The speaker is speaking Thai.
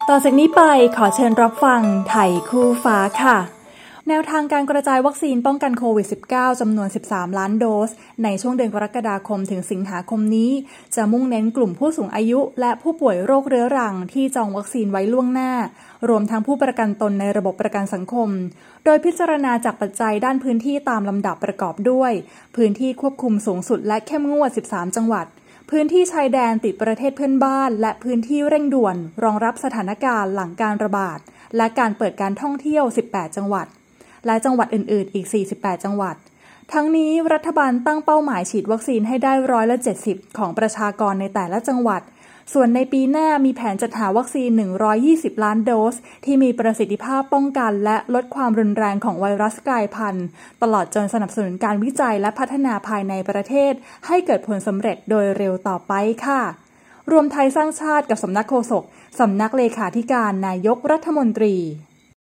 ต่อจากนี้ไปขอเชิญรับฟังไทยคู่ฟ้าค่ะแนวทางการกระจายวัคซีนป้องกันโควิด -19 จำนวน 13 ล้านโดสในช่วงเดือนกรกฎาคมถึงสิงหาคมนี้จะมุ่งเน้นกลุ่มผู้สูงอายุและผู้ป่วยโรคเรื้อรังที่จองวัคซีนไว้ล่วงหน้ารวมทั้งผู้ประกันตนในระบบประกันสังคมโดยพิจารณาจากปัจจัยด้านพื้นที่ตามลำดับประกอบด้วยพื้นที่ควบคุมสูงสุดและเข้มงวด 13 จังหวัดพื้นที่ชายแดนติดประเทศเพื่อนบ้านและพื้นที่เร่งด่วนรองรับสถานการณ์หลังการระบาดและการเปิดการท่องเที่ยว 18 จังหวัดและจังหวัดอื่นๆอีก 48 จังหวัดทั้งนี้รัฐบาลตั้งเป้าหมายฉีดวัคซีนให้ได้70%ของประชากรในแต่ละจังหวัดส่วนในปีหน้ามีแผนจัดหาวัคซีน120 ล้านโดสที่มีประสิทธิภาพป้องกันและลดความรุนแรงของไวรัสกลายพันธุ์ตลอดจนสนับสนุนการวิจัยและพัฒนาภายในประเทศให้เกิดผลสำเร็จโดยเร็วต่อไปค่ะรวมไทยสร้างชาติกับสำนักโฆษกสำนักเลขาธิการนายกรัฐมนตรี